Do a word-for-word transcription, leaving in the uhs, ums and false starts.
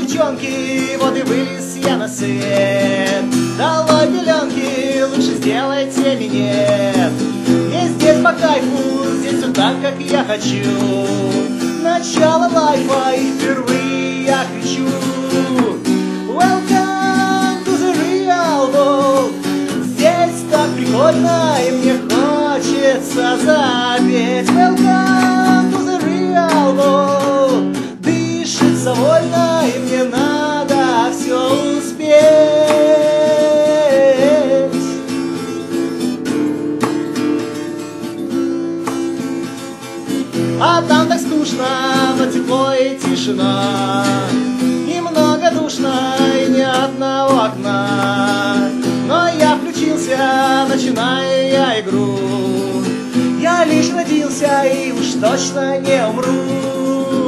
девчонки, вот и вылез я на свет. Долой пеленки, лучше сделайте минет. Мне здесь по кайфу, здесь все так, как я хочу. Начало лайфа, и впервые я кричу: Welcome to the real world. Здесь так прикольно, и мне хочется запеть. Welcome to the real world. Дышится вольно, и мне надо все успеть. А там так скучно, но тепло и тишина. Немного душно и ни одного окна. Но я включился, начинаю я игру. Я лишь родился и уж точно не умру.